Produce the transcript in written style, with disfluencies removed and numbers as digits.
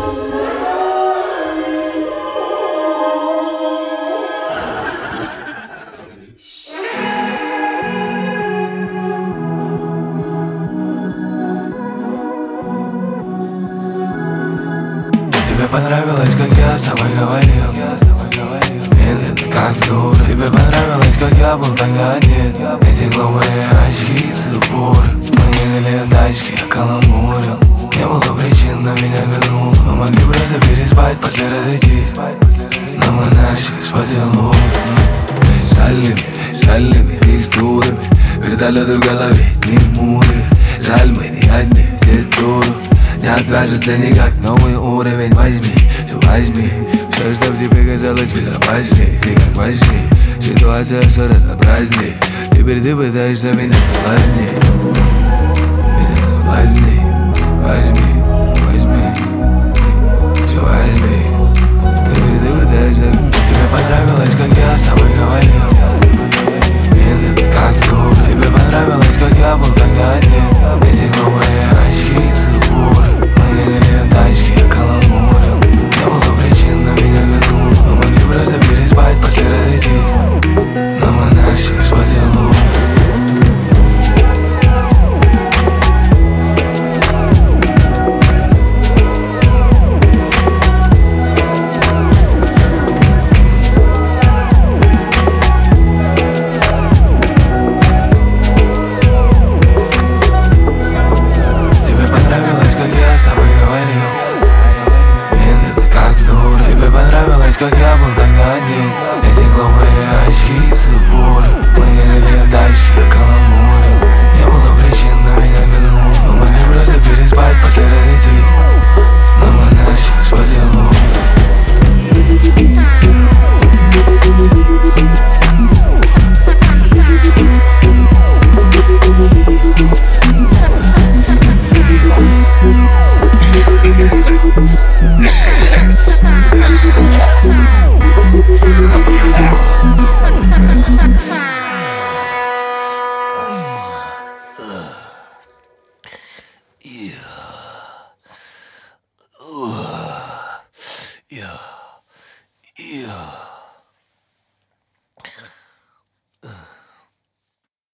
Тебе понравилось, как я с тобой говорил, медленно, как дура. Тебе понравилось, как я был тогда один. Эти глупые очки с упоры. Мы ехали в тачке, я каламбурил. Не было причин, но меня вернул. Мы могли просто переспать, после разойтись, но мы начали с поцелуя. Шальными текстурами, вертолеты в голове, не муры. Жаль, мы не одни, здесь дура. Не отвяжется никак, новый уровень возьми, все, чтоб тебе казалось безопасней. Ты как важней, ситуация все разнообразней. Теперь ты пытаешься меня соблазнить, возьми.